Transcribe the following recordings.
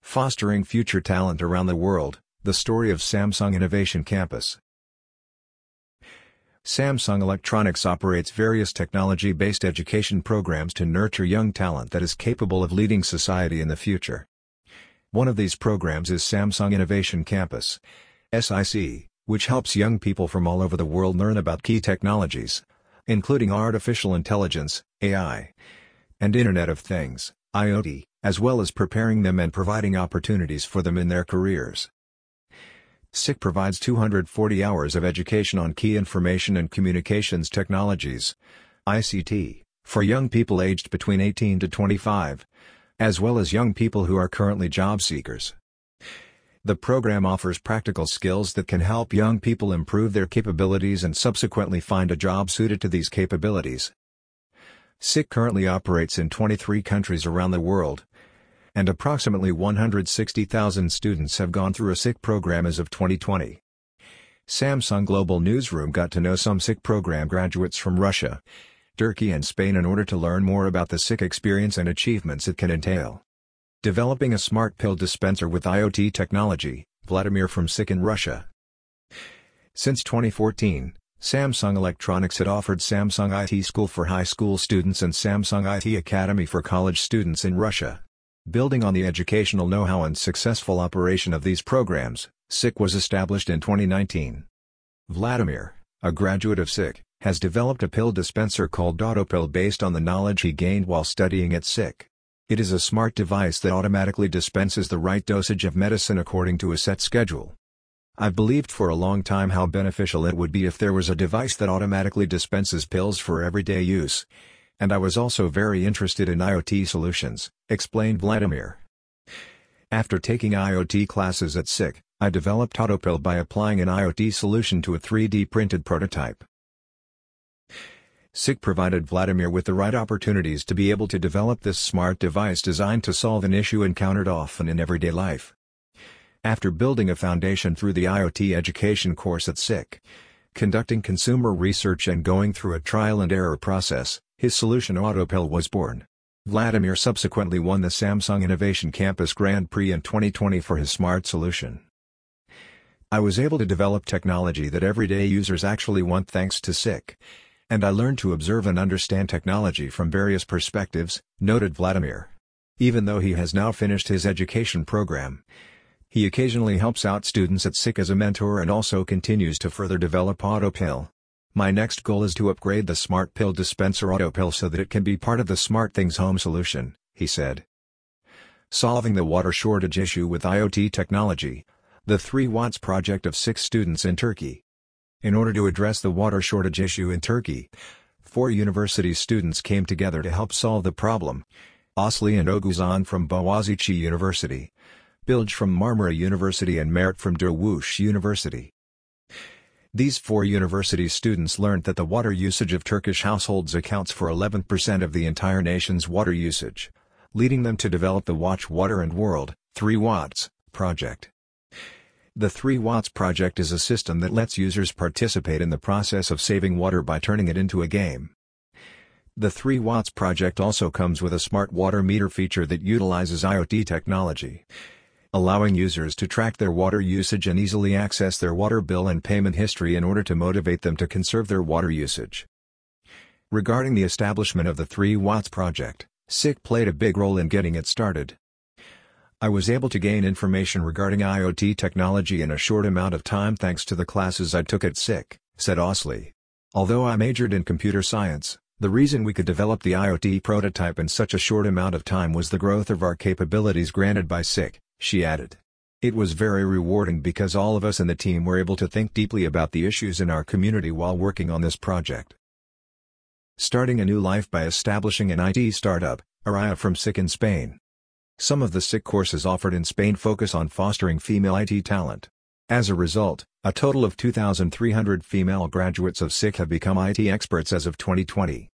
Fostering Future Talent Around the World, the story of Samsung Innovation Campus. Samsung Electronics operates various technology-based education programs to nurture young talent that is capable of leading society in the future. One of these programs is Samsung Innovation Campus, SIC, which helps young people from all over the world learn about key technologies, including artificial intelligence, AI, and Internet of Things, IoT, as well as preparing them and providing opportunities for them in their careers. SIC provides 240 hours of education on key information and communications technologies, ICT, for young people aged between 18 to 25, as well as young people who are currently job seekers. The program offers practical skills that can help young people improve their capabilities and subsequently find a job suited to these capabilities. SIC currently operates in 23 countries around the world, and approximately 160,000 students have gone through a SIC program as of 2020. Samsung Global Newsroom got to know some SIC program graduates from Russia, Turkey and Spain in order to learn more about the SIC experience and achievements it can entail. Developing a smart pill dispenser with IoT technology, Vladimir from SIC in Russia. Since 2014, Samsung Electronics had offered Samsung IT School for high school students and Samsung IT Academy for college students in Russia. Building on the educational know-how and successful operation of these programs, SIC was established in 2019. Vladimir, a graduate of SIC, has developed a pill dispenser called AutoPill based on the knowledge he gained while studying at SIC. It is a smart device that automatically dispenses the right dosage of medicine according to a set schedule. I've believed for a long time how beneficial it would be if there was a device that automatically dispenses pills for everyday use, and I was also very interested in IoT solutions, explained Vladimir. After taking IoT classes at SIC, I developed AutoPill by applying an IoT solution to a 3D printed prototype. SIC provided Vladimir with the right opportunities to be able to develop this smart device designed to solve an issue encountered often in everyday life. After building a foundation through the IoT education course at SIC, conducting consumer research and going through a trial and error process, his solution AutoPill was born. Vladimir subsequently won the Samsung Innovation Campus Grand Prix in 2020 for his smart solution. I was able to develop technology that everyday users actually want thanks to SIC, and I learned to observe and understand technology from various perspectives, noted Vladimir. Even though he has now finished his education program, he occasionally helps out students at SIC as a mentor and also continues to further develop AutoPill. My next goal is to upgrade the smart pill dispenser AutoPill so that it can be part of the SmartThings home solution, he said. Solving the water shortage issue with IoT technology, the 3 Watts project of 6 students in Turkey. In order to address the water shortage issue in Turkey, 4 university students came together to help solve the problem. Asli and Oguzhan from Boğaziçi University, Bilge from Marmara University and Mert from Doğuş University. These 4 university students learned that the water usage of Turkish households accounts for 11% of the entire nation's water usage, leading them to develop the Watch Water and World 3 Watts project. The 3 Watts project is a system that lets users participate in the process of saving water by turning it into a game. The 3 Watts project also comes with a smart water meter feature that utilizes IoT technology, allowing users to track their water usage and easily access their water bill and payment history in order to motivate them to conserve their water usage. Regarding the establishment of the 3 Watts project, SIC played a big role in getting it started. I was able to gain information regarding IoT technology in a short amount of time thanks to the classes I took at SIC, said Asli. Although I majored in computer science, the reason we could develop the IoT prototype in such a short amount of time was the growth of our capabilities granted by SIC, she added. It was very rewarding because all of us in the team were able to think deeply about the issues in our community while working on this project. Starting a new life by establishing an IT startup, Araya from SIC in Spain. Some of the SIC courses offered in Spain focus on fostering female IT talent. As a result, a total of 2,300 female graduates of SIC have become IT experts as of 2020.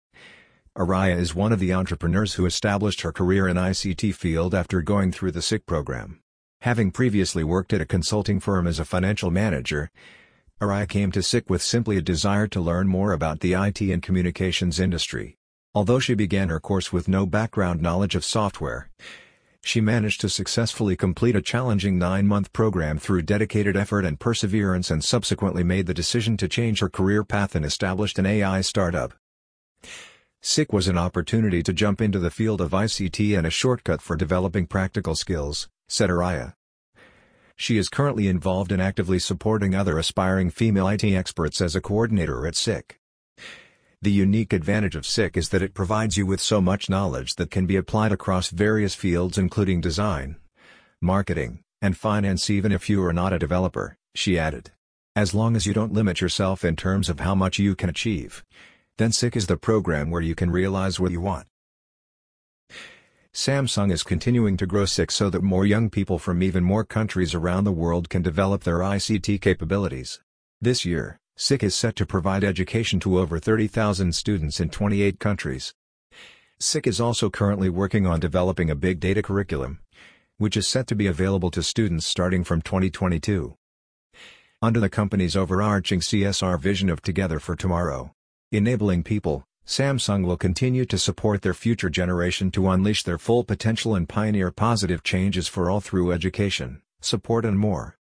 Araya is one of the entrepreneurs who established her career in ICT field after going through the SIC program. Having previously worked at a consulting firm as a financial manager, Araya came to SIC with simply a desire to learn more about the IT and communications industry. Although she began her course with no background knowledge of software, She managed to successfully complete a challenging 9-month program through dedicated effort and perseverance and subsequently made the decision to change her career path and established an AI startup. SICK was an opportunity to jump into the field of ICT and a shortcut for developing practical skills, said Araya. She is currently involved in actively supporting other aspiring female IT experts as a coordinator at SICK. The unique advantage of SICK is that it provides you with so much knowledge that can be applied across various fields including design, marketing, and finance even if you are not a developer, she added. As long as you don't limit yourself in terms of how much you can achieve, then SICK is the program where you can realize what you want. Samsung is continuing to grow SICK so that more young people from even more countries around the world can develop their ICT capabilities. This year, SICK is set to provide education to over 30,000 students in 28 countries. SICK is also currently working on developing a big data curriculum, which is set to be available to students starting from 2022. Under the company's overarching CSR vision of Together for Tomorrow, enabling people, Samsung will continue to support their future generation to unleash their full potential and pioneer positive changes for all through education, support and more.